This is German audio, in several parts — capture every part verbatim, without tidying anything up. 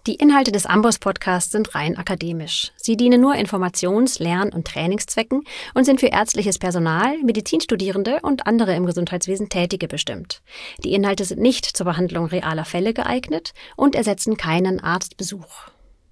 Die Inhalte des Amboss-Podcasts sind rein akademisch. Sie dienen nur Informations-, Lern- und Trainingszwecken und sind für ärztliches Personal, Medizinstudierende und andere im Gesundheitswesen Tätige bestimmt. Die Inhalte sind nicht zur Behandlung realer Fälle geeignet und ersetzen keinen Arztbesuch.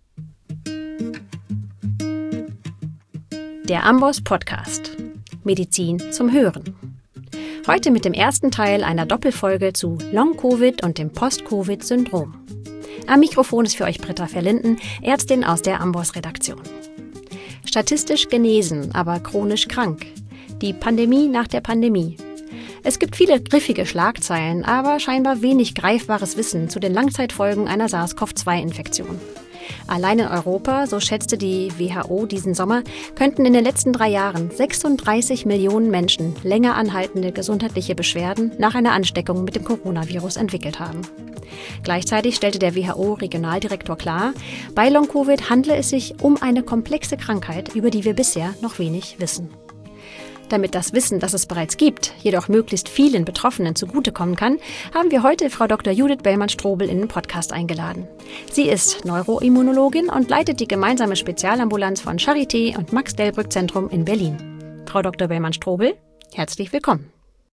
Der Amboss-Podcast. Medizin zum Hören. Heute mit dem ersten Teil einer Doppelfolge zu Long-Covid und dem Post-Covid-Syndrom. Am Mikrofon ist für euch Britta Verlinden, Ärztin aus der Amboss-Redaktion. Statistisch genesen, aber chronisch krank. Die Pandemie nach der Pandemie. Es gibt viele griffige Schlagzeilen, aber scheinbar wenig greifbares Wissen zu den Langzeitfolgen einer SARS-C o V zwei Infektion. Allein in Europa, so schätzte die W H O diesen Sommer, könnten in den letzten drei Jahren sechsunddreißig Millionen Menschen länger anhaltende gesundheitliche Beschwerden nach einer Ansteckung mit dem Coronavirus entwickelt haben. Gleichzeitig stellte der W H O-Regionaldirektor klar, bei Long-Covid handle es sich um eine komplexe Krankheit, über die wir bisher noch wenig wissen. Damit das Wissen, das es bereits gibt, jedoch möglichst vielen Betroffenen zugutekommen kann, haben wir heute Frau Doktor Judith Bellmann-Strobel in den Podcast eingeladen. Sie ist Neuroimmunologin und leitet die gemeinsame Spezialambulanz von Charité und Max-Delbrück-Zentrum in Berlin. Frau Doktor Bellmann-Strobel, herzlich willkommen.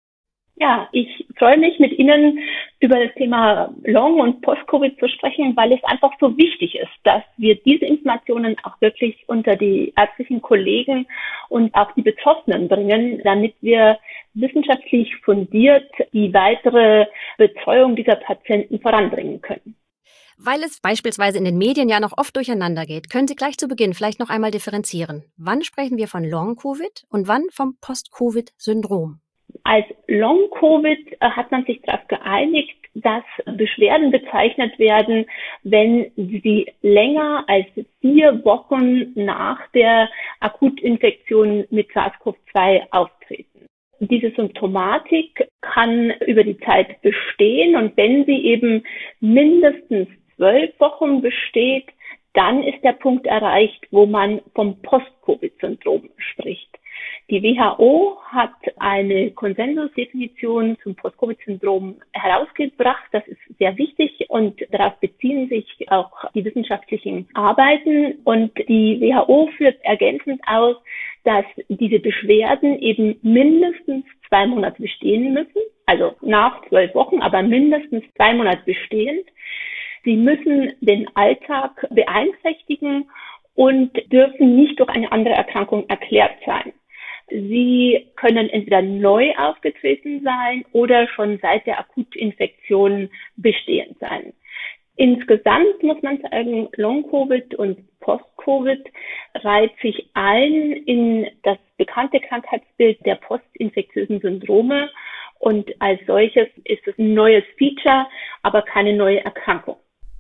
Ja, ich freue mich, mit Ihnen über das Thema Long- und Post-Covid zu sprechen, weil es einfach so wichtig ist, dass wir diese Informationen auch wirklich unter die ärztlichen Kollegen und auch die Betroffenen bringen, damit wir wissenschaftlich fundiert die weitere Betreuung dieser Patienten voranbringen können. Weil es beispielsweise in den Medien ja noch oft durcheinander geht, können Sie gleich zu Beginn vielleicht noch einmal differenzieren. Wann sprechen wir von Long-Covid und wann vom Post-Covid-Syndrom? Als Long-Covid hat man sich darauf geeinigt, dass Beschwerden bezeichnet werden, wenn sie länger als vier Wochen nach der Akutinfektion mit SARS-C o V zwei auftreten. Diese Symptomatik kann über die Zeit bestehen und wenn sie eben mindestens zwölf Wochen besteht, dann ist der Punkt erreicht, wo man vom Post-Covid-Syndrom spricht. Die W H O hat eine Konsensusdefinition zum Post-Covid-Syndrom herausgebracht. Das ist sehr wichtig und darauf beziehen sich auch die wissenschaftlichen Arbeiten. Und die W H O führt ergänzend aus, dass diese Beschwerden eben mindestens zwei Monate bestehen müssen, also nach zwölf Wochen, aber mindestens zwei Monate bestehend. Sie müssen den Alltag beeinträchtigen und dürfen nicht durch eine andere Erkrankung erklärt sein. Sie können entweder neu aufgetreten sein oder schon seit der Akutinfektion bestehend sein. Insgesamt muss man sagen, Long-Covid und Post-Covid reiht sich ein in das bekannte Krankheitsbild der postinfektiösen Syndrome und als solches ist es ein neues Feature, aber keine neue Erkrankung.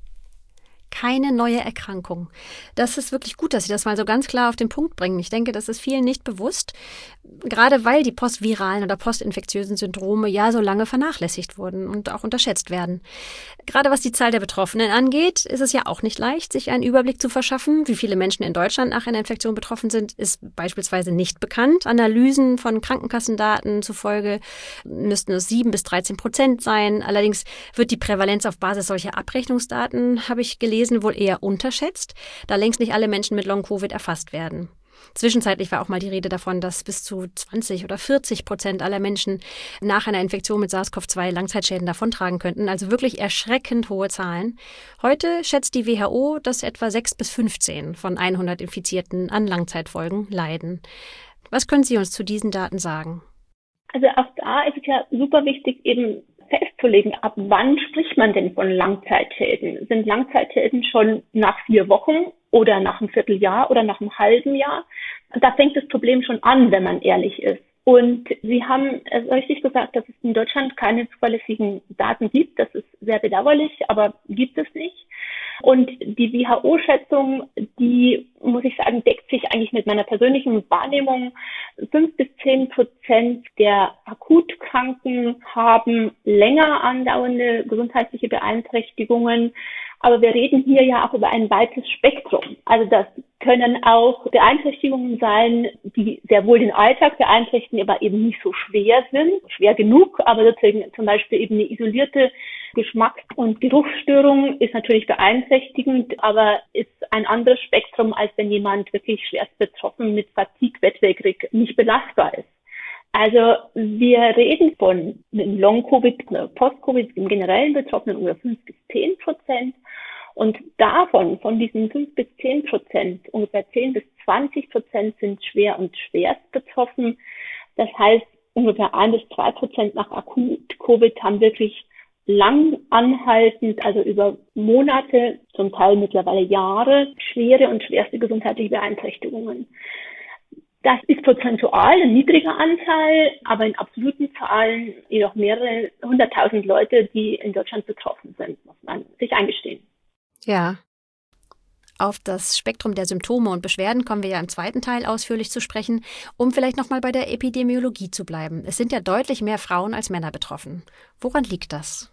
Keine neue Erkrankung. Das ist wirklich gut, dass Sie das mal so ganz klar auf den Punkt bringen. Ich denke, das ist vielen nicht bewusst, gerade weil die postviralen oder postinfektiösen Syndrome ja so lange vernachlässigt wurden und auch unterschätzt werden. Gerade was die Zahl der Betroffenen angeht, ist es ja auch nicht leicht, sich einen Überblick zu verschaffen. Wie viele Menschen in Deutschland nach einer Infektion betroffen sind, ist beispielsweise nicht bekannt. Analysen von Krankenkassendaten zufolge müssten es sieben bis dreizehn Prozent sein. Allerdings wird die Prävalenz auf Basis solcher Abrechnungsdaten, habe ich gelesen, wohl eher unterschätzt, da längst nicht alle Menschen mit Long-Covid erfasst werden. Zwischenzeitlich war auch mal die Rede davon, dass bis zu zwanzig oder vierzig Prozent aller Menschen nach einer Infektion mit SARS-C o V zwei Langzeitschäden davontragen könnten. Also wirklich erschreckend hohe Zahlen. Heute schätzt die W H O, dass etwa sechs bis fünfzehn von hundert Infizierten an Langzeitfolgen leiden. Was können Sie uns zu diesen Daten sagen? Also auch da ist es ja super wichtig, eben festzulegen, ab wann spricht man denn von Langzeitschäden? Sind Langzeitschäden schon nach vier Wochen oder nach einem Vierteljahr oder nach einem halben Jahr? Da fängt das Problem schon an, wenn man ehrlich ist. Und Sie haben es richtig gesagt, dass es in Deutschland keine zuverlässigen Daten gibt. Das ist sehr bedauerlich, aber gibt es nicht. Und die W H O-Schätzung, die, muss ich sagen, deckt sich eigentlich mit meiner persönlichen Wahrnehmung. Fünf bis zehn Prozent der Akutkranken haben länger andauernde gesundheitliche Beeinträchtigungen. Aber wir reden hier ja auch über ein weites Spektrum. Also das können auch Beeinträchtigungen sein, die sehr wohl den Alltag beeinträchtigen, aber eben nicht so schwer sind, schwer genug, aber deswegen zum Beispiel eben eine isolierte Geschmacks- und Geruchsstörung ist natürlich beeinträchtigend, aber ist ein anderes Spektrum, als wenn jemand wirklich schwerst betroffen mit Fatigue, bettlägerig, nicht belastbar ist. Also wir reden von Long-Covid, Post-Covid im generellen Betroffenen ungefähr fünf bis zehn Prozent. Und davon, von diesen fünf bis zehn Prozent, ungefähr zehn bis zwanzig Prozent sind schwer und schwerst betroffen. Das heißt, ungefähr ein bis zwei Prozent nach Akut-Covid haben wirklich lang anhaltend, also über Monate, zum Teil mittlerweile Jahre, schwere und schwerste gesundheitliche Beeinträchtigungen. Das ist prozentual ein niedriger Anteil, aber in absoluten Zahlen jedoch mehrere hunderttausend Leute, die in Deutschland betroffen sind, muss man sich eingestehen. Ja. Auf das Spektrum der Symptome und Beschwerden kommen wir ja im zweiten Teil ausführlich zu sprechen, um vielleicht nochmal bei der Epidemiologie zu bleiben. Es sind ja deutlich mehr Frauen als Männer betroffen. Woran liegt das?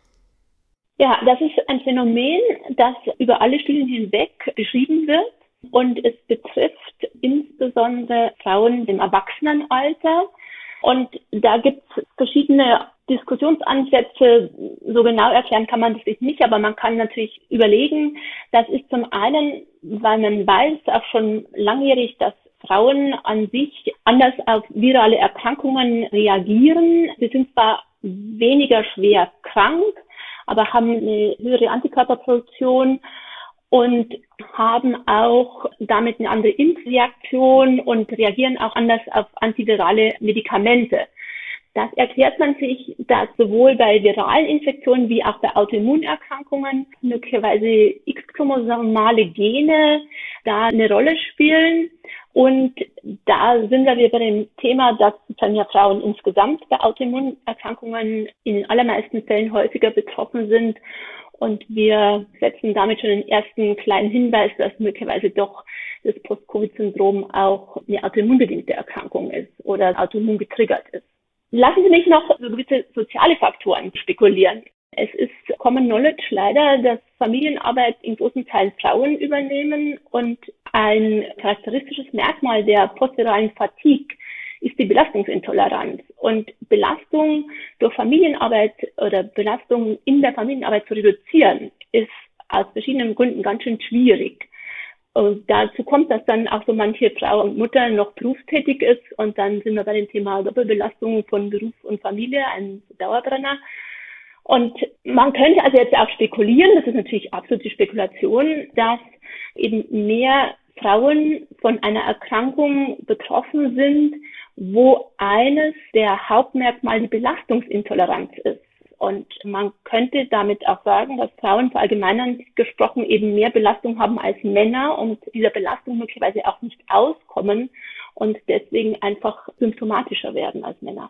Ja, das ist ein Phänomen, das über alle Studien hinweg beschrieben wird. Und es betrifft insbesondere Frauen im Erwachsenenalter. Und da gibt es verschiedene Diskussionsansätze. So genau erklären kann man das nicht, aber man kann natürlich überlegen, das ist zum einen, weil man weiß auch schon langjährig, dass Frauen an sich anders auf virale Erkrankungen reagieren. Sie sind zwar weniger schwer krank, aber haben eine höhere Antikörperproduktion und haben auch damit eine andere Impfreaktion und reagieren auch anders auf antivirale Medikamente. Das erklärt man sich, dass sowohl bei viralen Infektionen wie auch bei Autoimmunerkrankungen möglicherweise X-chromosomale Gene da eine Rolle spielen. Und da sind wir wieder bei dem Thema, dass sozusagen ja Frauen insgesamt bei Autoimmunerkrankungen in den allermeisten Fällen häufiger betroffen sind. Und wir setzen damit schon den ersten kleinen Hinweis, dass möglicherweise doch das Post-Covid-Syndrom auch eine autoimmunbedingte Erkrankung ist oder autoimmun getriggert ist. Lassen Sie mich noch so gewisse soziale Faktoren spekulieren. Es ist Common Knowledge leider, dass Familienarbeit in großen Teilen Frauen übernehmen und ein charakteristisches Merkmal der postviralen Fatigue ist die Belastungsintoleranz. Und Belastung durch Familienarbeit oder Belastung in der Familienarbeit zu reduzieren, ist aus verschiedenen Gründen ganz schön schwierig. Und dazu kommt, dass dann auch so manche Frau und Mutter noch berufstätig ist. Und dann sind wir bei dem Thema Doppelbelastung von Beruf und Familie, ein Dauerbrenner. Und man könnte also jetzt auch spekulieren, das ist natürlich absolute Spekulation, dass eben mehr Frauen von einer Erkrankung betroffen sind, wo eines der Hauptmerkmale die Belastungsintoleranz ist. Und man könnte damit auch sagen, dass Frauen verallgemeinern gesprochen eben mehr Belastung haben als Männer und dieser Belastung möglicherweise auch nicht auskommen und deswegen einfach symptomatischer werden als Männer.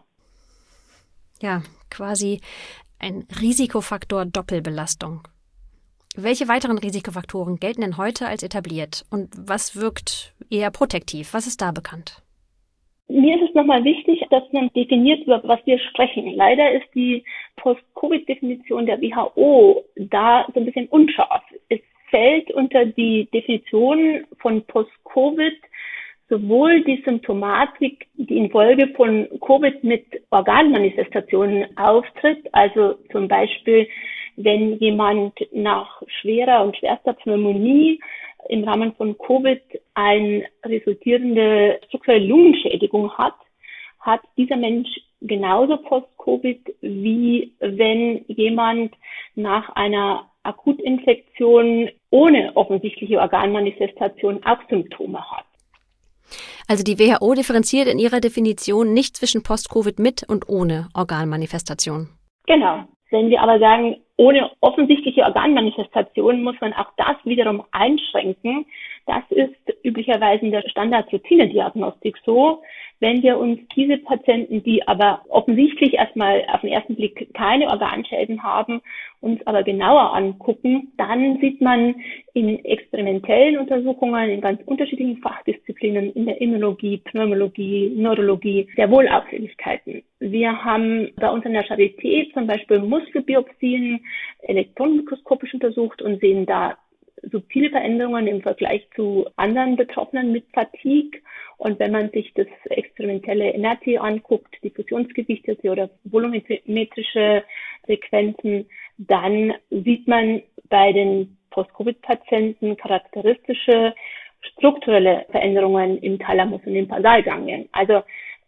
Ja, quasi ein Risikofaktor Doppelbelastung. Welche weiteren Risikofaktoren gelten denn heute als etabliert und was wirkt eher protektiv? Was ist da bekannt? Mir ist es nochmal wichtig, dass man definiert, über was wir sprechen. Leider ist die Post-Covid-Definition der W H O da so ein bisschen unscharf. Es fällt unter die Definition von Post-Covid sowohl die Symptomatik, die infolge von Covid mit Organmanifestationen auftritt, also zum Beispiel, wenn jemand nach schwerer und schwerster Pneumonie im Rahmen von Covid eine resultierende strukturelle Lungenschädigung hat, hat dieser Mensch genauso Post-Covid, wie wenn jemand nach einer Akutinfektion ohne offensichtliche Organmanifestation auch Symptome hat. Also die W H O differenziert in ihrer Definition nicht zwischen Post-Covid mit und ohne Organmanifestation. Genau. Wenn wir aber sagen, ohne offensichtliche Organmanifestation, muss man auch das wiederum einschränken. Das ist üblicherweise in der Standard-Routine-Diagnostik so. Wenn wir uns diese Patienten, die aber offensichtlich erstmal auf den ersten Blick keine Organschäden haben, uns aber genauer angucken, dann sieht man in experimentellen Untersuchungen in ganz unterschiedlichen Fachdisziplinen, in der Immunologie, Pneumologie, Neurologie, sehr wohl Auffälligkeiten. Wir haben bei uns an der Charité zum Beispiel Muskelbiopsien elektronenmikroskopisch untersucht und sehen da subtile Veränderungen im Vergleich zu anderen Betroffenen mit Fatigue. Und wenn man sich das experimentelle N R T anguckt, diffusionsgewichtete oder volumetrische Sequenzen, dann sieht man bei den Post-Covid-Patienten charakteristische strukturelle Veränderungen im Thalamus und im Basalganglien. Also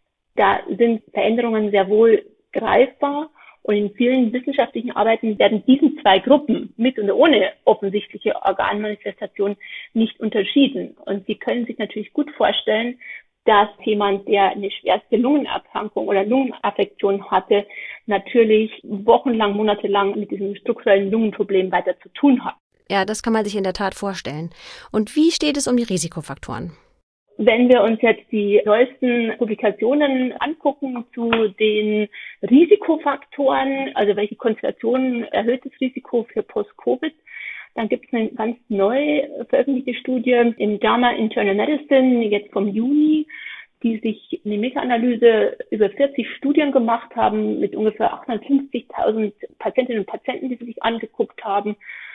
da sind Veränderungen sehr wohl greifbar und in vielen wissenschaftlichen Arbeiten werden diesen zwei Gruppen mit und ohne offensichtliche Organmanifestation nicht unterschieden. Und Sie können sich natürlich gut vorstellen, dass jemand, der eine schwerste Lungenerkrankung oder Lungenaffektion hatte, natürlich wochenlang, monatelang mit diesem strukturellen Lungenproblem weiter zu tun hat. Ja, das kann man sich in der Tat vorstellen. Und wie steht es um die Risikofaktoren? Wenn wir uns jetzt die neuesten Publikationen angucken zu den Risikofaktoren, also welche Konstellationen erhöhtes Risiko für Post-Covid, dann gibt es eine ganz neu veröffentlichte Studie im JAMA Internal Medicine, jetzt vom Juni, die sich eine Meta-Analyse über vierzig Studien gemacht haben mit ungefähr achthundertfünfzigtausend Patientinnen und Patienten, die sie sich angeguckt haben.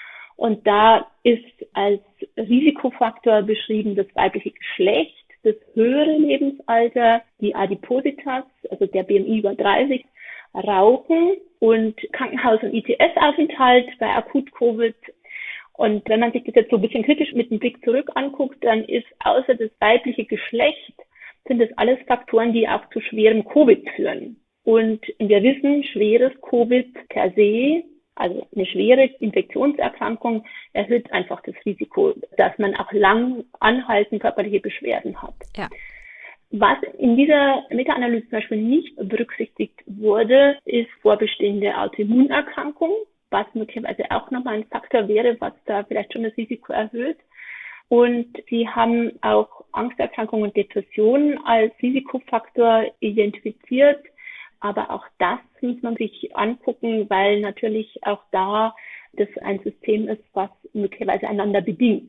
Und da ist als Risikofaktor beschrieben das weibliche Geschlecht, das höhere Lebensalter, die Adipositas, also der B M I über dreißig, Rauchen und Krankenhaus- und I T S-Aufenthalt bei Akut-Covid. Und wenn man sich das jetzt so ein bisschen kritisch mit dem Blick zurück anguckt, dann ist außer das weibliche Geschlecht, sind das alles Faktoren, die auch zu schwerem Covid führen. Und wir wissen, schweres Covid per se, also eine schwere Infektionserkrankung, erhöht einfach das Risiko, dass man auch lang anhaltend körperliche Beschwerden hat. Ja. Was in dieser Meta-Analyse zum Beispiel nicht berücksichtigt wurde, ist vorbestehende Autoimmunerkrankung, was möglicherweise auch nochmal ein Faktor wäre, was da vielleicht schon das Risiko erhöht. Und sie haben auch Angsterkrankungen und Depressionen als Risikofaktor identifiziert. Aber auch das muss man sich angucken, weil natürlich auch da das ein System ist, was möglicherweise einander bedingt.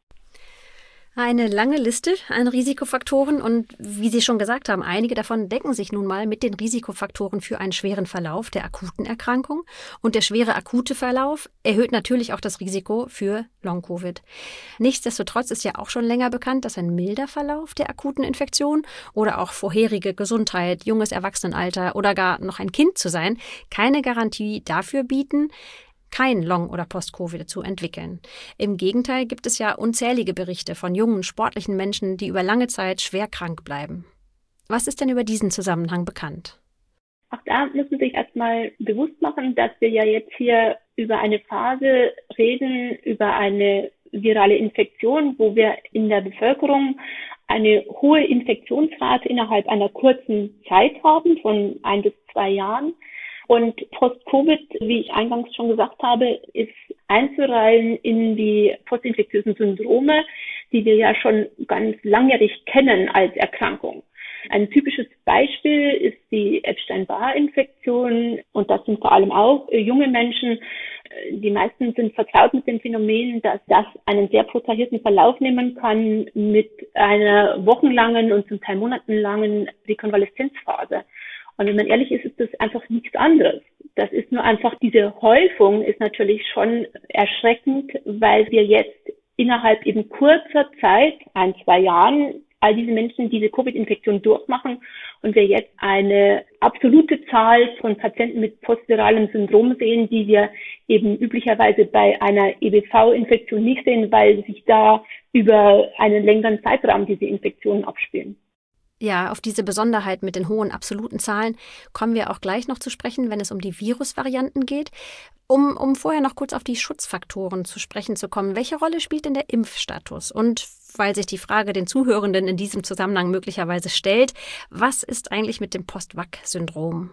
Eine lange Liste an Risikofaktoren und wie Sie schon gesagt haben, einige davon decken sich nun mal mit den Risikofaktoren für einen schweren Verlauf der akuten Erkrankung. Und der schwere akute Verlauf erhöht natürlich auch das Risiko für Long-Covid. Nichtsdestotrotz ist ja auch schon länger bekannt, dass ein milder Verlauf der akuten Infektion oder auch vorherige Gesundheit, junges Erwachsenenalter oder gar noch ein Kind zu sein, keine Garantie dafür bieten, kein Long- oder Post-Covid zu entwickeln. Im Gegenteil gibt es ja unzählige Berichte von jungen, sportlichen Menschen, die über lange Zeit schwer krank bleiben. Was ist denn über diesen Zusammenhang bekannt? Auch da muss man sich erstmal bewusst machen, dass wir ja jetzt hier über eine Phase reden, über eine virale Infektion, wo wir in der Bevölkerung eine hohe Infektionsrate innerhalb einer kurzen Zeit haben, von ein bis zwei Jahren. Und Post-Covid, wie ich eingangs schon gesagt habe, ist einzureihen in die postinfektiösen Syndrome, die wir ja schon ganz langjährig kennen als Erkrankung. Ein typisches Beispiel ist die Epstein-Barr-Infektion und das sind vor allem auch junge Menschen. Die meisten sind vertraut mit dem Phänomen, dass das einen sehr protagierten Verlauf nehmen kann mit einer wochenlangen und zum Teil monatenlangen Rekonvaleszenzphase. Und wenn man ehrlich ist, ist das einfach nichts anderes. Das ist nur einfach, diese Häufung ist natürlich schon erschreckend, weil wir jetzt innerhalb eben kurzer Zeit, ein, zwei Jahren, all diese Menschen diese Covid-Infektion durchmachen und wir jetzt eine absolute Zahl von Patienten mit postviralem Syndrom sehen, die wir eben üblicherweise bei einer E B V-Infektion nicht sehen, weil sich da über einen längeren Zeitraum diese Infektionen abspielen. Ja, auf diese Besonderheit mit den hohen absoluten Zahlen kommen wir auch gleich noch zu sprechen, wenn es um die Virusvarianten geht. Um, um vorher noch kurz auf die Schutzfaktoren zu sprechen zu kommen, welche Rolle spielt denn der Impfstatus? Und weil sich die Frage den Zuhörenden in diesem Zusammenhang möglicherweise stellt, was ist eigentlich mit dem Post-Vac-Syndrom?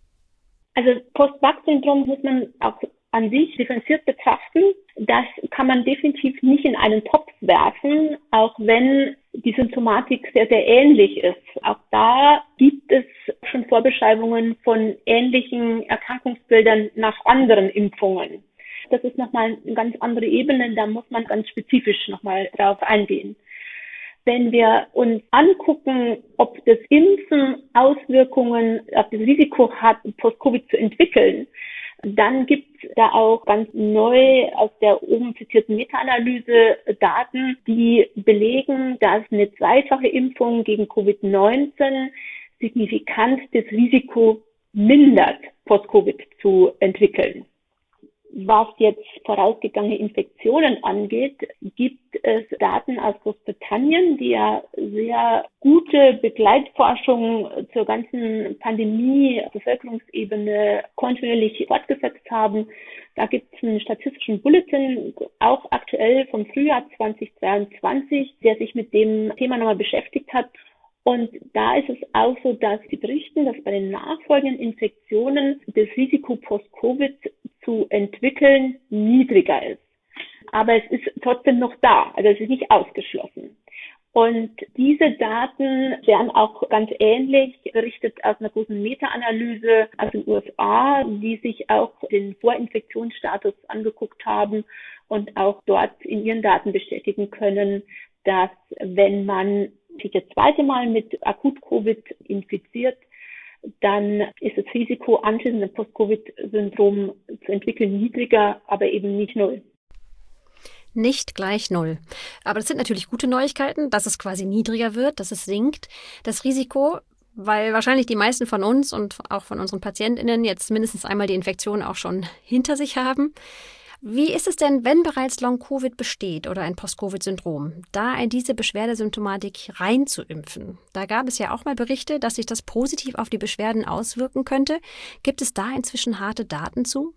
Also Post-Vac-Syndrom muss man auch an sich differenziert betrachten. Das kann man definitiv nicht in einen Topf werfen, auch wenn die Symptomatik sehr, sehr ähnlich ist. Auch da gibt es schon Vorbeschreibungen von ähnlichen Erkrankungsbildern nach anderen Impfungen. Das ist nochmal eine ganz andere Ebene, da muss man ganz spezifisch nochmal drauf eingehen. Wenn wir uns angucken, ob das Impfen Auswirkungen auf das Risiko hat, Post-Covid zu entwickeln, dann gibt es da auch ganz neu aus der oben zitierten Meta-Analyse Daten, die belegen, dass eine zweifache Impfung gegen Covid neunzehn signifikant das Risiko mindert, Post-Covid zu entwickeln. Was jetzt vorausgegangene Infektionen angeht, gibt es Daten aus Großbritannien, die ja sehr gute Begleitforschung zur ganzen Pandemie auf Bevölkerungsebene kontinuierlich fortgesetzt haben. Da gibt es einen statistischen Bulletin, auch aktuell vom Frühjahr zweitausendzweiundzwanzig, der sich mit dem Thema nochmal beschäftigt hat. Und da ist es auch so, dass sie berichten, dass bei den nachfolgenden Infektionen das Risiko Post-Covid zu entwickeln niedriger ist. Aber es ist trotzdem noch da, also es ist nicht ausgeschlossen. Und diese Daten werden auch ganz ähnlich berichtet aus einer großen Meta-Analyse aus den U S A, die sich auch den Vorinfektionsstatus angeguckt haben und auch dort in ihren Daten bestätigen können, dass wenn man sich das zweite Mal mit Akut-Covid infiziert, dann ist das Risiko, anschließend ein Post-Covid-Syndrom zu entwickeln, niedriger, aber eben nicht null. Nicht gleich null. Aber das sind natürlich gute Neuigkeiten, dass es quasi niedriger wird, dass es sinkt. Das Risiko, weil wahrscheinlich die meisten von uns und auch von unseren PatientInnen jetzt mindestens einmal die Infektion auch schon hinter sich haben. Wie ist es denn, wenn bereits Long-Covid besteht oder ein Post-Covid-Syndrom, da in diese Beschwerdesymptomatik reinzuimpfen? Da gab es ja auch mal Berichte, dass sich das positiv auf die Beschwerden auswirken könnte. Gibt es da inzwischen harte Daten zu?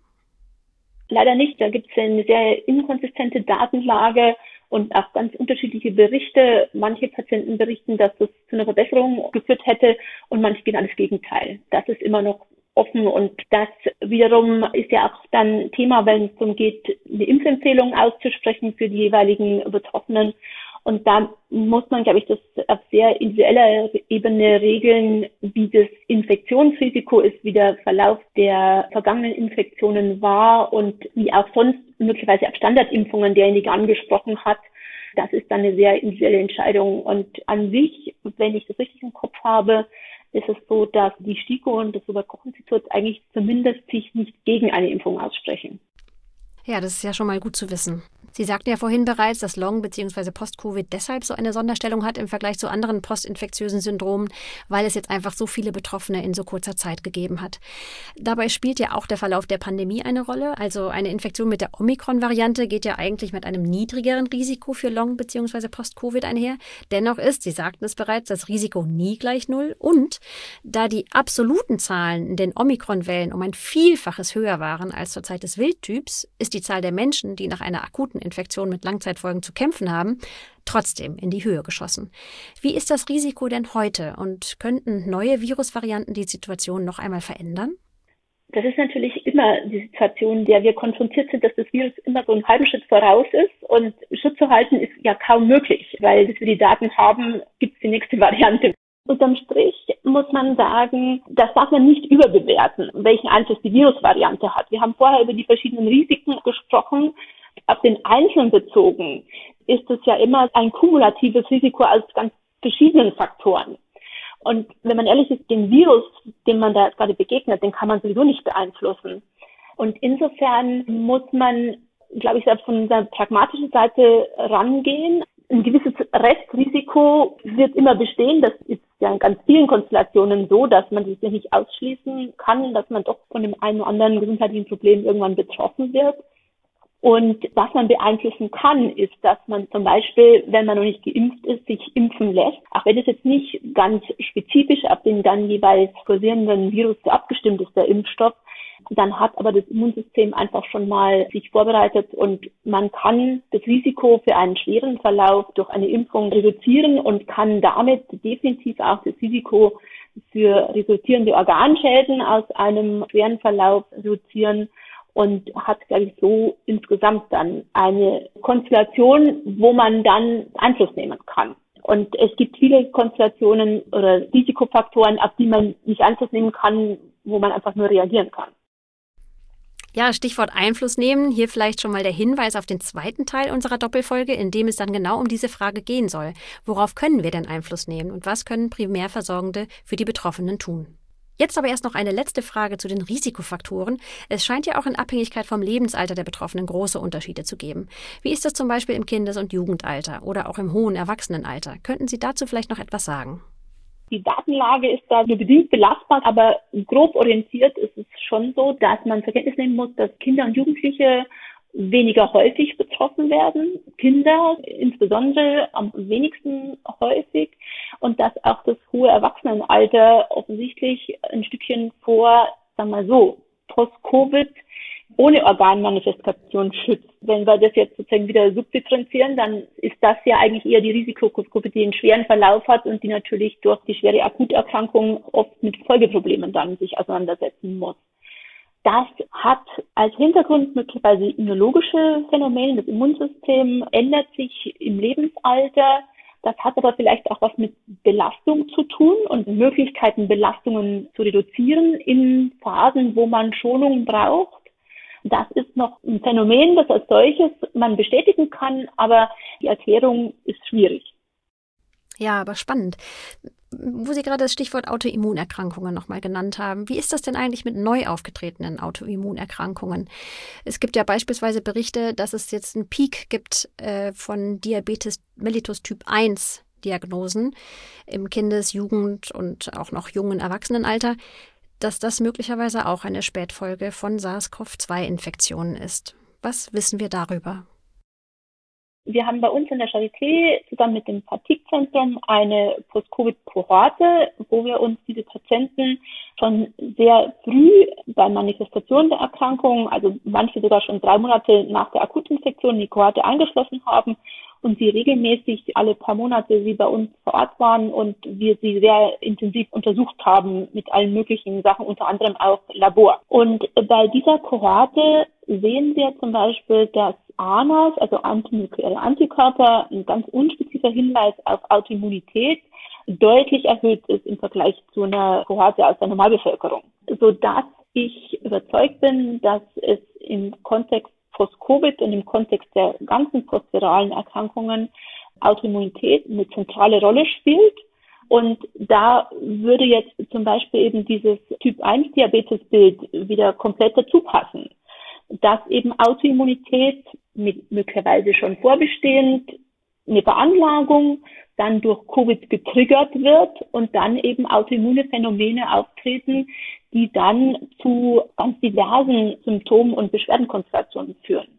Leider nicht. Da gibt es eine sehr inkonsistente Datenlage und auch ganz unterschiedliche Berichte. Manche Patienten berichten, dass das zu einer Verbesserung geführt hätte und manche genau das Gegenteil. Das ist immer noch offen und das wiederum ist ja auch dann Thema, wenn es darum geht, eine Impfempfehlung auszusprechen für die jeweiligen Betroffenen. Und da muss man, glaube ich, das auf sehr individueller Ebene regeln, wie das Infektionsrisiko ist, wie der Verlauf der vergangenen Infektionen war und wie auch sonst möglicherweise ab Standardimpfungen, derjenige angesprochen hat. Das ist dann eine sehr individuelle Entscheidung. Und an sich, wenn ich das richtig im Kopf habe, ist es so, dass die STIKO und das Robert-Koch-Institut eigentlich zumindest sich nicht gegen eine Impfung aussprechen. Ja, das ist ja schon mal gut zu wissen. Sie sagten ja vorhin bereits, dass Long- bzw. Post-Covid deshalb so eine Sonderstellung hat im Vergleich zu anderen postinfektiösen Syndromen, weil es jetzt einfach so viele Betroffene in so kurzer Zeit gegeben hat. Dabei spielt ja auch der Verlauf der Pandemie eine Rolle. Also eine Infektion mit der Omikron-Variante geht ja eigentlich mit einem niedrigeren Risiko für Long- bzw. Post-Covid einher. Dennoch ist, Sie sagten es bereits, das Risiko nie gleich null. Und da die absoluten Zahlen in den Omikron-Wellen um ein Vielfaches höher waren als zur Zeit des Wildtyps, ist die Zahl der Menschen, die nach einer akuten Infektion mit Langzeitfolgen zu kämpfen haben, trotzdem in die Höhe geschossen. Wie ist das Risiko denn heute und könnten neue Virusvarianten die Situation noch einmal verändern? Das ist natürlich immer die Situation, in der wir konfrontiert sind, dass das Virus immer so einen halben Schritt voraus ist und Schutz zu halten ist ja kaum möglich, weil bis wir die Daten haben, gibt es die nächste Variante. Unterm Strich muss man sagen, das darf man nicht überbewerten, welchen Einfluss die Virusvariante hat. Wir haben vorher über die verschiedenen Risiken gesprochen. Auf den Einzelnen bezogen ist es ja immer ein kumulatives Risiko aus ganz verschiedenen Faktoren. Und wenn man ehrlich ist, den Virus, dem man da gerade begegnet, den kann man sowieso nicht beeinflussen. Und insofern muss man, glaube ich, von der pragmatischen Seite rangehen. Ein gewisses Restrisiko wird immer bestehen. Das ist ja in ganz vielen Konstellationen so, dass man sich nicht ausschließen kann, dass man doch von dem einen oder anderen gesundheitlichen Problem irgendwann betroffen wird. Und was man beeinflussen kann, ist, dass man zum Beispiel, wenn man noch nicht geimpft ist, sich impfen lässt. Auch wenn es jetzt nicht ganz spezifisch auf den dann jeweils kursierenden Virus abgestimmt ist, der Impfstoff, dann hat aber das Immunsystem einfach schon mal sich vorbereitet und man kann das Risiko für einen schweren Verlauf durch eine Impfung reduzieren und kann damit definitiv auch das Risiko für resultierende Organschäden aus einem schweren Verlauf reduzieren. Und hat, glaube ich, so insgesamt dann eine Konstellation, wo man dann Einfluss nehmen kann. Und es gibt viele Konstellationen oder Risikofaktoren, auf die man nicht Einfluss nehmen kann, wo man einfach nur reagieren kann. Ja, Stichwort Einfluss nehmen. Hier vielleicht schon mal der Hinweis auf den zweiten Teil unserer Doppelfolge, in dem es dann genau um diese Frage gehen soll. Worauf können wir denn Einfluss nehmen und was können Primärversorgende für die Betroffenen tun? Jetzt aber erst noch eine letzte Frage zu den Risikofaktoren. Es scheint ja auch in Abhängigkeit vom Lebensalter der Betroffenen große Unterschiede zu geben. Wie ist das zum Beispiel im Kindes- und Jugendalter oder auch im hohen Erwachsenenalter? Könnten Sie dazu vielleicht noch etwas sagen? Die Datenlage ist da nur bedingt belastbar, aber grob orientiert ist es schon so, dass man zur Kenntnis nehmen muss, dass Kinder und Jugendliche weniger häufig betroffen werden, Kinder insbesondere am wenigsten häufig, und dass auch das hohe Erwachsenenalter offensichtlich ein Stückchen vor, sagen wir mal so, Post-Covid ohne Organmanifestation schützt. Wenn wir das jetzt sozusagen wieder subdifferenzieren, dann ist das ja eigentlich eher die Risikogruppe, die einen schweren Verlauf hat und die natürlich durch die schwere Akuterkrankung oft mit Folgeproblemen dann sich auseinandersetzen muss. Das hat als Hintergrund möglicherweise immunologische Phänomene. Das Immunsystem ändert sich im Lebensalter. Das hat aber vielleicht auch was mit Belastung zu tun und Möglichkeiten, Belastungen zu reduzieren in Phasen, wo man Schonung braucht. Das ist noch ein Phänomen, das als solches man bestätigen kann, aber die Erklärung ist schwierig. Ja, aber spannend. Wo Sie gerade das Stichwort Autoimmunerkrankungen nochmal genannt haben, wie ist das denn eigentlich mit neu aufgetretenen Autoimmunerkrankungen? Es gibt ja beispielsweise Berichte, dass es jetzt einen Peak gibt äh, von Diabetes mellitus Typ eins Diagnosen im Kindes-, Jugend- und auch noch jungen Erwachsenenalter, dass das möglicherweise auch eine Spätfolge von SARS-C o V zwei Infektionen ist. Was wissen wir darüber? Wir haben bei uns in der Charité zusammen mit dem Fatigue-Zentrum eine Post-Covid-Kohorte, wo wir uns diese Patienten schon sehr früh bei Manifestation der Erkrankung, also manche sogar schon drei Monate nach der Akutinfektion, in die Kohorte eingeschlossen haben und sie regelmäßig alle paar Monate sie bei uns vor Ort waren und wir sie sehr intensiv untersucht haben mit allen möglichen Sachen, unter anderem auch Labor. Und bei dieser Kohorte sehen wir zum Beispiel, dass A N As, also antimolekuläre Antikörper, ein ganz unspezifischer Hinweis auf Autoimmunität, deutlich erhöht ist im Vergleich zu einer Kohorte aus der Normalbevölkerung, sodass ich überzeugt bin, dass es im Kontext Post-Covid und im Kontext der ganzen postviralen Erkrankungen Autoimmunität eine zentrale Rolle spielt. Und da würde jetzt zum Beispiel eben dieses Typ eins Diabetes-Bild wieder komplett dazu passen, dass eben Autoimmunität mit möglicherweise schon vorbestehend eine Veranlagung dann durch Covid getriggert wird und dann eben autoimmune Phänomene auftreten, die dann zu ganz diversen Symptomen und Beschwerdenkonstellationen führen.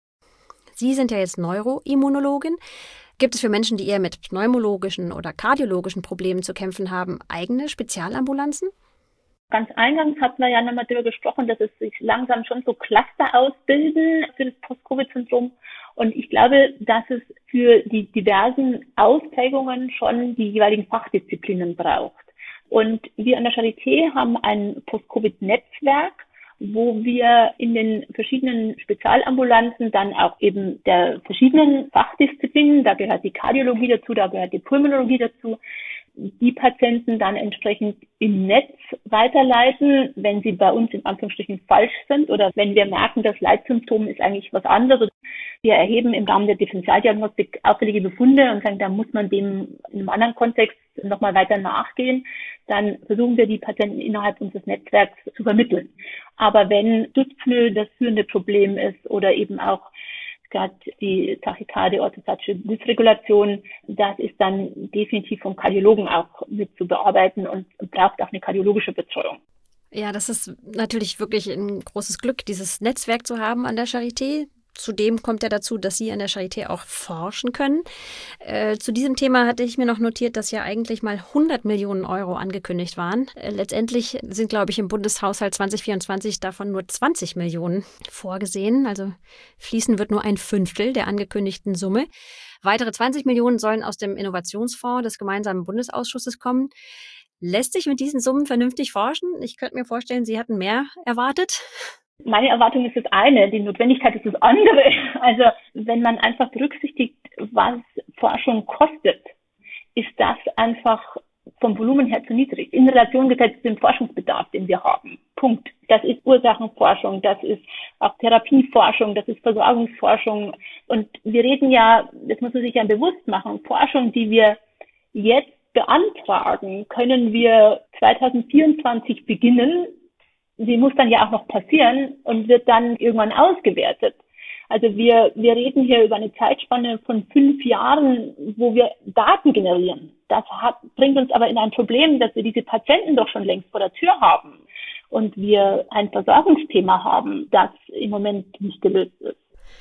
Sie sind ja jetzt Neuroimmunologin. Gibt es für Menschen, die eher mit pneumologischen oder kardiologischen Problemen zu kämpfen haben, eigene Spezialambulanzen? Ganz eingangs hatten wir ja nochmal darüber gesprochen, dass es sich langsam schon so Cluster ausbilden für das Post-Covid-Syndrom. Und ich glaube, dass es für die diversen Ausprägungen schon die jeweiligen Fachdisziplinen braucht. Und wir an der Charité haben ein Post-Covid-Netzwerk, wo wir in den verschiedenen Spezialambulanzen dann auch eben der verschiedenen Fachdisziplinen, da gehört die Kardiologie dazu, da gehört die Pulmonologie dazu, die Patienten dann entsprechend im Netz weiterleiten, wenn sie bei uns in Anführungsstrichen falsch sind oder wenn wir merken, das Leitsymptom ist eigentlich was anderes. Wir erheben im Rahmen der Differentialdiagnostik auffällige Befunde und sagen, da muss man dem in einem anderen Kontext nochmal weiter nachgehen. Dann versuchen wir, die Patienten innerhalb unseres Netzwerks zu vermitteln. Aber wenn Dyspnoe das führende Problem ist oder eben auch gerade die Tachykardie, orthostatische Dysregulation, das ist dann definitiv vom Kardiologen auch mit zu bearbeiten und braucht auch eine kardiologische Betreuung. Ja, das ist natürlich wirklich ein großes Glück, dieses Netzwerk zu haben an der Charité. Zudem kommt ja dazu, dass Sie an der Charité auch forschen können. Äh, zu diesem Thema hatte ich mir noch notiert, dass ja eigentlich mal hundert Millionen Euro angekündigt waren. Äh, letztendlich sind, glaube ich, im Bundeshaushalt zwanzig vierundzwanzig davon nur zwanzig Millionen vorgesehen. Also fließen wird nur ein Fünftel der angekündigten Summe. Weitere zwanzig Millionen sollen aus dem Innovationsfonds des gemeinsamen Bundesausschusses kommen. Lässt sich mit diesen Summen vernünftig forschen? Ich könnte mir vorstellen, Sie hatten mehr erwartet. Meine Erwartung ist das eine, die Notwendigkeit ist das andere. Also wenn man einfach berücksichtigt, was Forschung kostet, ist das einfach vom Volumen her zu niedrig. In Relation gesetzt zu dem Forschungsbedarf, den wir haben. Punkt. Das ist Ursachenforschung, das ist auch Therapieforschung, das ist Versorgungsforschung. Und wir reden ja, das muss man sich ja bewusst machen, Forschung, die wir jetzt beantragen, können wir zwanzig vierundzwanzig beginnen. Sie muss dann ja auch noch passieren und wird dann irgendwann ausgewertet. Also wir, wir reden hier über eine Zeitspanne von fünf Jahren, wo wir Daten generieren. Das hat, bringt uns aber in ein Problem, dass wir diese Patienten doch schon längst vor der Tür haben und wir ein Versorgungsthema haben, das im Moment nicht gelöst ist.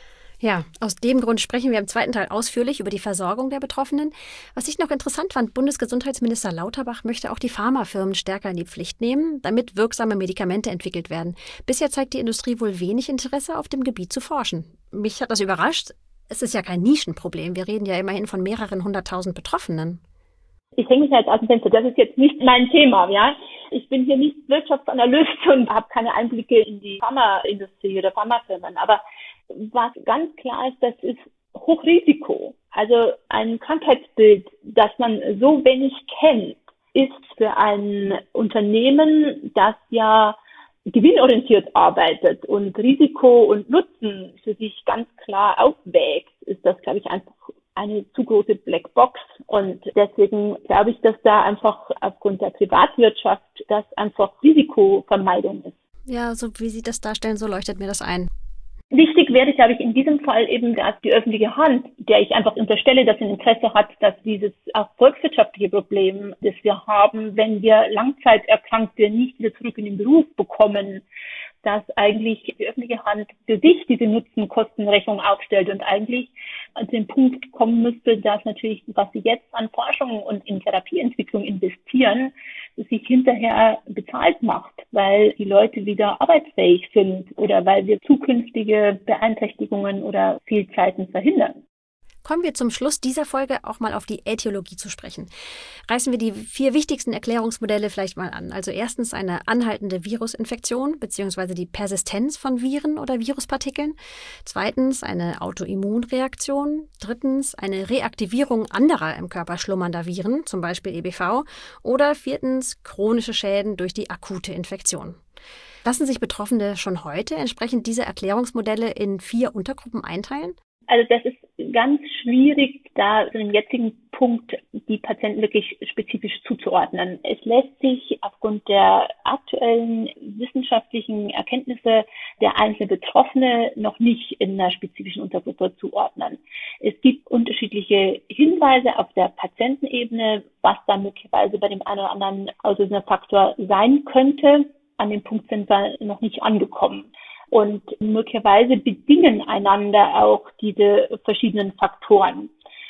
Ja, aus dem Grund sprechen wir im zweiten Teil ausführlich über die Versorgung der Betroffenen. Was ich noch interessant fand, Bundesgesundheitsminister Lauterbach möchte auch die Pharmafirmen stärker in die Pflicht nehmen, damit wirksame Medikamente entwickelt werden. Bisher zeigt die Industrie wohl wenig Interesse, auf dem Gebiet zu forschen. Mich hat das überrascht. Es ist ja kein Nischenproblem. Wir reden ja immerhin von mehreren hunderttausend Betroffenen. Ich hänge mich jetzt aus dem Fenster. Das ist jetzt nicht mein Thema, ja. Ich bin hier nicht Wirtschaftsanalyst und habe keine Einblicke in die Pharmaindustrie oder Pharmafirmen. Aber was ganz klar ist, das ist Hochrisiko. Also ein Krankheitsbild, das man so wenig kennt, ist für ein Unternehmen, das ja gewinnorientiert arbeitet und Risiko und Nutzen für sich ganz klar aufwägt, ist das, glaube ich, einfach eine zu große Blackbox. Und deswegen glaube ich, dass da einfach aufgrund der Privatwirtschaft das einfach Risikovermeidung ist. Ja, so wie Sie das darstellen, so leuchtet mir das ein. Wichtig wäre, glaube ich, in diesem Fall eben, dass die öffentliche Hand, der ich einfach unterstelle, dass sie ein Interesse hat, dass dieses auch volkswirtschaftliche Problem, das wir haben, wenn wir Langzeiterkrankte nicht wieder zurück in den Beruf bekommen, dass eigentlich die öffentliche Hand für sich diese Nutzen-Kosten-Rechnung aufstellt und eigentlich an den Punkt kommen müsste, dass natürlich, was sie jetzt an Forschung und in Therapieentwicklung investieren, sich hinterher bezahlt macht, weil die Leute wieder arbeitsfähig sind oder weil wir zukünftige Beeinträchtigungen oder Fehlzeiten verhindern. Kommen wir zum Schluss dieser Folge auch mal auf die Äthiologie zu sprechen. Reißen wir die vier wichtigsten Erklärungsmodelle vielleicht mal an. Also erstens eine anhaltende Virusinfektion bzw. die Persistenz von Viren oder Viruspartikeln. Zweitens eine Autoimmunreaktion. Drittens eine Reaktivierung anderer im Körper schlummernder Viren, zum Beispiel E B V. Oder viertens chronische Schäden durch die akute Infektion. Lassen sich Betroffene schon heute entsprechend diese Erklärungsmodelle in vier Untergruppen einteilen? Also das ist ganz schwierig, da zu dem jetzigen Punkt die Patienten wirklich spezifisch zuzuordnen. Es lässt sich aufgrund der aktuellen wissenschaftlichen Erkenntnisse der einzelnen Betroffene noch nicht in einer spezifischen Untergruppe zuordnen. Es gibt unterschiedliche Hinweise auf der Patientenebene, was da möglicherweise bei dem einen oder anderen auslösender Faktor sein könnte. An dem Punkt sind wir noch nicht angekommen. Und möglicherweise bedingen einander auch diese verschiedenen Faktoren.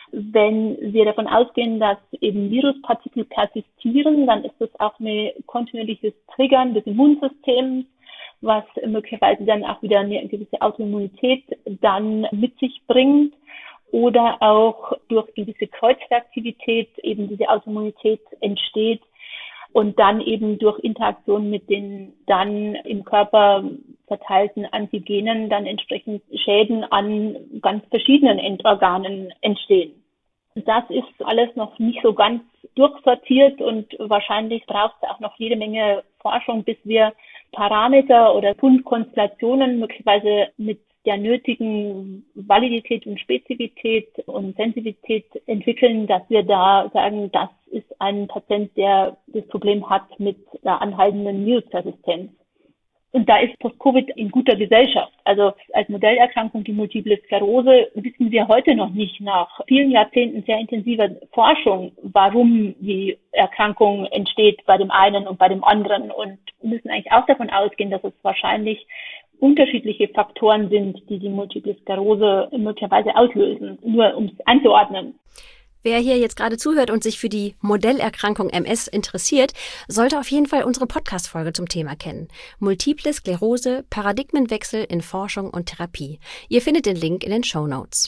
Wenn wir davon ausgehen, dass eben Viruspartikel persistieren, dann ist das auch ein kontinuierliches Triggern des Immunsystems, was möglicherweise dann auch wieder eine gewisse Autoimmunität dann mit sich bringt oder auch durch gewisse Kreuzreaktivität eben diese Autoimmunität entsteht. Und dann eben durch Interaktion mit den dann im Körper verteilten Antigenen dann entsprechend Schäden an ganz verschiedenen Endorganen entstehen. Das ist alles noch nicht so ganz durchsortiert und wahrscheinlich braucht es auch noch jede Menge Forschung, bis wir Parameter oder Fundkonstellationen möglicherweise mit der nötigen Validität und Spezifität und Sensitivität entwickeln, dass wir da sagen, das ist ein Patient, der das Problem hat mit der anhaltenden Viruspersistenz. Und da ist Post-Covid in guter Gesellschaft. Also als Modellerkrankung die Multiple Sklerose wissen wir heute noch nicht nach vielen Jahrzehnten sehr intensiver Forschung, warum die Erkrankung entsteht bei dem einen und bei dem anderen und müssen eigentlich auch davon ausgehen, dass es wahrscheinlich unterschiedliche Faktoren sind, die die Multiple Sklerose möglicherweise auslösen, nur um es einzuordnen. Wer hier jetzt gerade zuhört und sich für die Modellerkrankung M S interessiert, sollte auf jeden Fall unsere Podcast-Folge zum Thema kennen. Multiple Sklerose, Paradigmenwechsel in Forschung und Therapie. Ihr findet den Link in den Shownotes.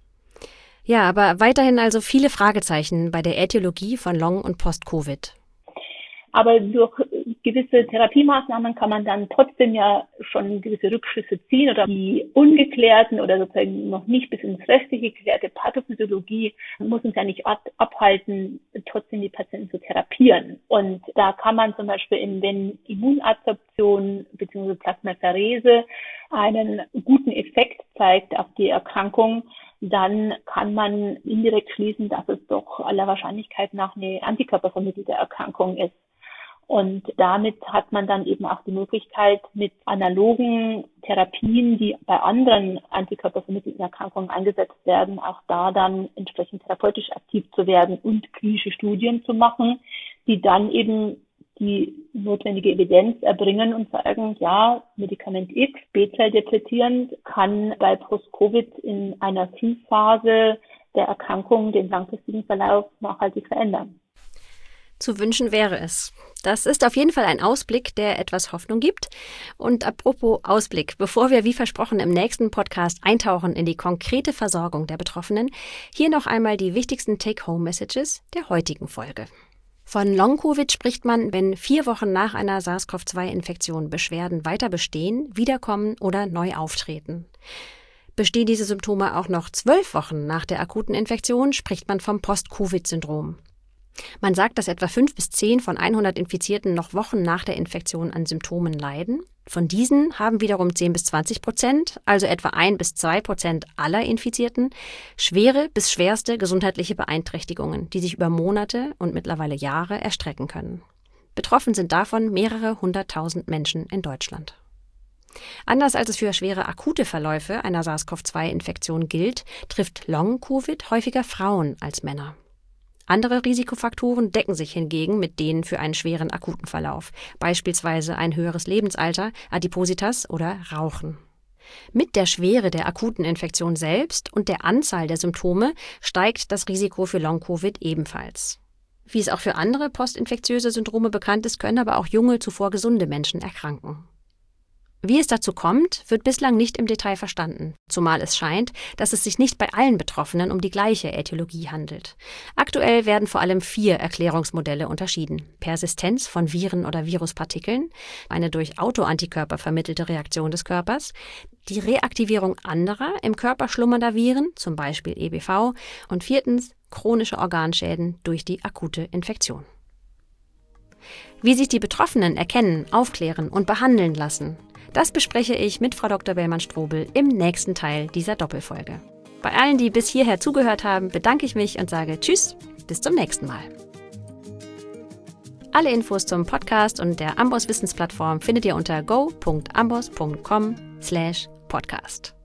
Ja, aber weiterhin also viele Fragezeichen bei der Äthiologie von Long- und Post-Covid. Aber durch gewisse Therapiemaßnahmen kann man dann trotzdem ja schon gewisse Rückschlüsse ziehen oder die ungeklärten oder sozusagen noch nicht bis ins Restliche geklärte Pathophysiologie muss uns ja nicht ab- abhalten, trotzdem die Patienten zu therapieren. Und da kann man zum Beispiel in den Immunadsorption bzw. Plasmapherese einen guten Effekt zeigt auf die Erkrankung, dann kann man indirekt schließen, dass es doch aller Wahrscheinlichkeit nach eine antikörpervermittelte Erkrankung ist. Und damit hat man dann eben auch die Möglichkeit, mit analogen Therapien, die bei anderen antikörpervermittelten Erkrankungen eingesetzt werden, auch da dann entsprechend therapeutisch aktiv zu werden und klinische Studien zu machen, die dann eben die notwendige Evidenz erbringen und sagen, ja, Medikament X, B-Zell depletierend, kann bei Post-Covid in einer Frühphase der Erkrankung den langfristigen Verlauf nachhaltig verändern. Zu wünschen wäre es. Das ist auf jeden Fall ein Ausblick, der etwas Hoffnung gibt. Und apropos Ausblick, bevor wir wie versprochen im nächsten Podcast eintauchen in die konkrete Versorgung der Betroffenen, hier noch einmal die wichtigsten Take-Home-Messages der heutigen Folge. Von Long-Covid spricht man, wenn vier Wochen nach einer SARS-C o V zwei Infektion Beschwerden weiter bestehen, wiederkommen oder neu auftreten. Bestehen diese Symptome auch noch zwölf Wochen nach der akuten Infektion, spricht man vom Post-Covid-Syndrom. Man sagt, dass etwa fünf bis zehn von hundert Infizierten noch Wochen nach der Infektion an Symptomen leiden. Von diesen haben wiederum zehn bis zwanzig Prozent, also etwa ein bis zwei Prozent aller Infizierten, schwere bis schwerste gesundheitliche Beeinträchtigungen, die sich über Monate und mittlerweile Jahre erstrecken können. Betroffen sind davon mehrere hunderttausend Menschen in Deutschland. Anders als es für schwere akute Verläufe einer SARS-C o V zwei Infektion gilt, trifft Long-Covid häufiger Frauen als Männer. Andere Risikofaktoren decken sich hingegen mit denen für einen schweren akuten Verlauf, beispielsweise ein höheres Lebensalter, Adipositas oder Rauchen. Mit der Schwere der akuten Infektion selbst und der Anzahl der Symptome steigt das Risiko für Long-Covid ebenfalls. Wie es auch für andere postinfektiöse Syndrome bekannt ist, können aber auch junge, zuvor gesunde Menschen erkranken. Wie es dazu kommt, wird bislang nicht im Detail verstanden, zumal es scheint, dass es sich nicht bei allen Betroffenen um die gleiche Ätiologie handelt. Aktuell werden vor allem vier Erklärungsmodelle unterschieden: Persistenz von Viren oder Viruspartikeln, eine durch Autoantikörper vermittelte Reaktion des Körpers, die Reaktivierung anderer im Körper schlummernder Viren, zum Beispiel E B V, und viertens chronische Organschäden durch die akute Infektion. Wie sich die Betroffenen erkennen, aufklären und behandeln lassen, das bespreche ich mit Frau Doktor Bellmann-Strobel im nächsten Teil dieser Doppelfolge. Bei allen, die bis hierher zugehört haben, bedanke ich mich und sage Tschüss, bis zum nächsten Mal. Alle Infos zum Podcast und der Amboss Wissensplattform findet ihr unter go punkt amboss punkt com slash podcast.